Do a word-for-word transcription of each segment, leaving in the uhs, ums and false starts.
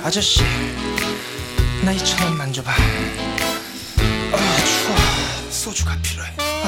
아저씨, 나 이천 원만 줘봐. 아 추워. 소주가 필요해.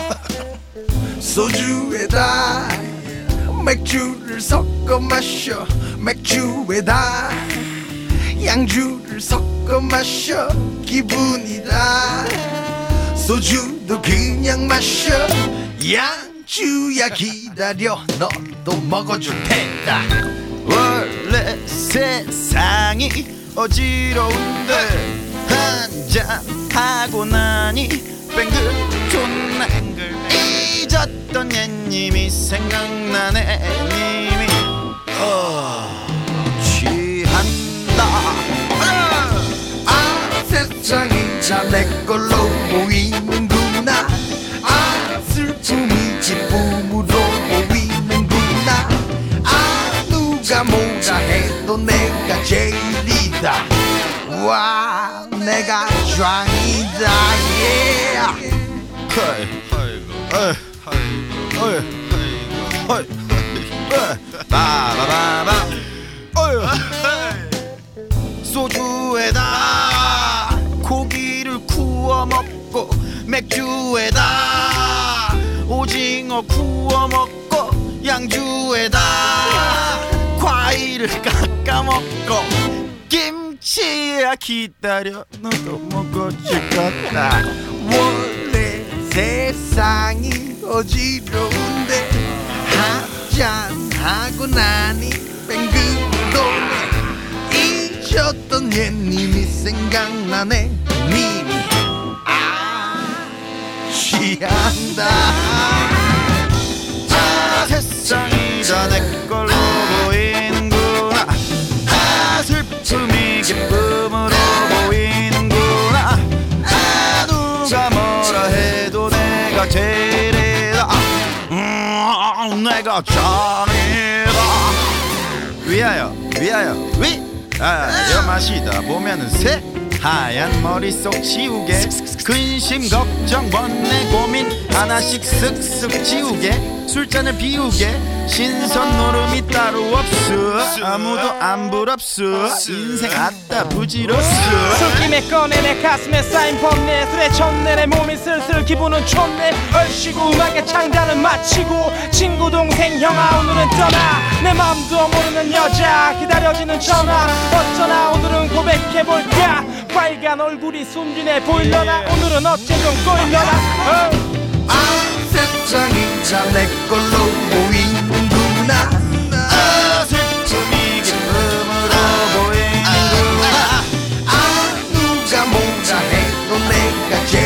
소주에다 맥주를 섞어 마셔. 맥주에다 양주를 섞어 마셔. 기분이다. 소주도 그냥 마셔. 양주야 기다려. 너도 먹어줄 테다. 원래 세상이 어지러운데 한잔 하고 나니 뱅글 존나 앵글. 잊었던 옛님이 생각나네. 님이 어, 취한다. 아, 아 세상이 다 내 걸로 보이는구나. 아 슬픔이 기쁨으로 보이는구나. 아 누가 뭐라 해도 내가 제일이다. 와 내가 짱이다. yeah. 빠바바바. 소주에다 고기를 구워 먹고 맥주에다 오징어 구워 먹고 양주에다 과일을 깎아 먹고 김치야 기다려. 너도 먹어줄 거다. 원래 세상이 어지러운데 한잔 하고 나니 뱅글 도네. 잊었던 옛님이 생각나네. 님이 아 취한다. 아 세상이 다 내 걸로 보이는구나. 아 슬픔이 기쁨으로 보이는구나. 아 누가 뭐라 해도 내가 제일이다. 음, 내가 짱이다. 위하여 위하여 위. 아 여 마시다 보면은 새 하얀 머릿속 지우개. 근심 걱정 번뇌 고민 하나씩 쓱쓱 지우개. 술잔을 비우게. 신선 노름이 따로 없어. 아무도 안 부럽소. 인생 아따 부지럽소. 술김에 꺼내 내 가슴에 쌓인 번뇌. 술에 쳤네 내 몸이 슬슬 기분은 좋네. 얼씨구 음악의 창자는 마치고 친구 동생 형아 오늘은 떠나. 내 맘도 모르는 여자 기다려지는 전화. 어쩌나 오늘은 고백해볼까. 빨간 얼굴이 순진해 보일려나. 오늘은 어째 좀 꼬일려나. 어. 아 세상이 다 내 걸로 보이는구나. 아 슬픔이 기쁨으로 보이는구나. 아 누가 뭐라 해도 내가 제일